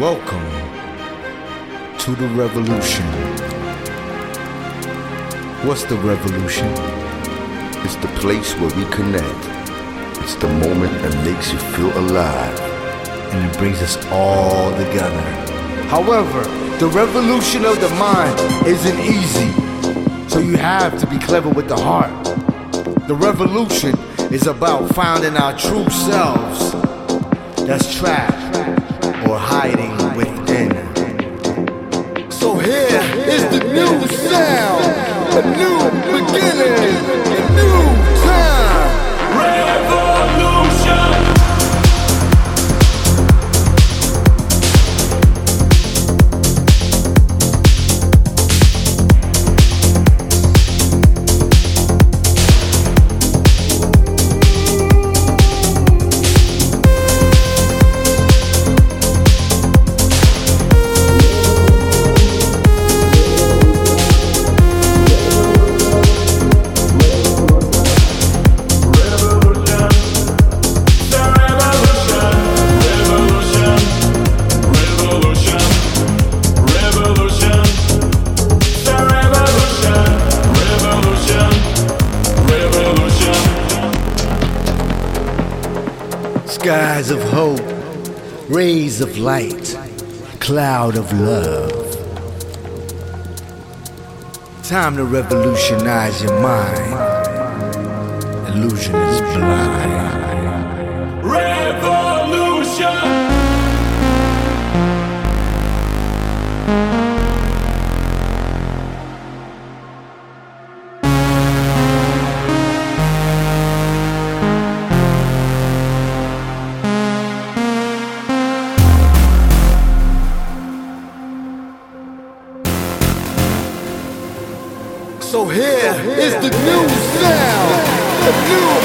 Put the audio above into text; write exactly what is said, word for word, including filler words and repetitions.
Welcome to the revolution. What's the revolution? It's the place where we connect. It's the moment that makes you feel alive. And it brings us all together. However, the revolution of the mind isn't easy. So you have to be clever with the heart. The revolution is about finding our true selves that's trapped or hiding within. So here is the new sound, a new beginning, a new time. Revolution. Skies of hope, rays of light, cloud of love. Time to revolutionize your mind. Illusion is blind. Revolution! So here is the new sound, a new